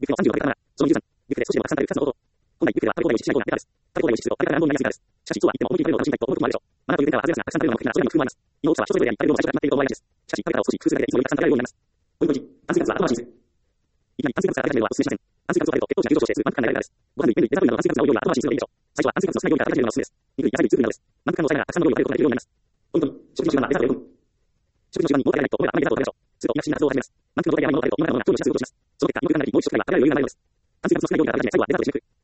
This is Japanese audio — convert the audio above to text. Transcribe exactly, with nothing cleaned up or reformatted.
ビュッフェのさんじゅうをかけたなら、そのにじゅうさん、ビュッフェで少しでもたくさん食べるふたつの方法。本来ビュッフェでは食べ放題を意識しないようなデータです。食べ放題を意識すると、食べ放題の問題が少ないです。しかし、そうは言っても、思いっきり食べるのを楽しみたいと思う時もあるでしょう。マナーという点では、外れなくたくさん食べるのが目的な、それにも工夫もあります。胃の大きさは人それぞれであり、食べる量も最初から決まっていると思われがちです。しかし、食べ方を少し工夫するだけで、いつもよりたくさん食べられるようになります。ポイントいち、炭水化物は後回しにする。いきなり炭水化物から食べ始めるのはお勧めしません。炭水化物を食べると血糖値が急上昇してすぐ満腹感が得られるからです。ご飯類、麺類、デザート類などの炭水化物が多い量が後回しにするのがいいでしょう。最初は炭水化物の少ない料理から食べ始めるのがおすすめです。肉類、野菜類、スープなどです。満腹感を抑えながらたくさんの料理を食べることができるようになります。ポイントに、食事の時間はデザートをよんぷん。食事の時間に物を食べないと思えばあまりデザートを食べましょう。すると、医学的な活動を始めます。満腹の状態で甘いものを食べると、胃の中のものが空にしやすく動きます。その結果、胃の中に多い食事が食べられる余裕が生まれます。炭水化物の少ない料理から食べ始め、最後はデザートをしにくい。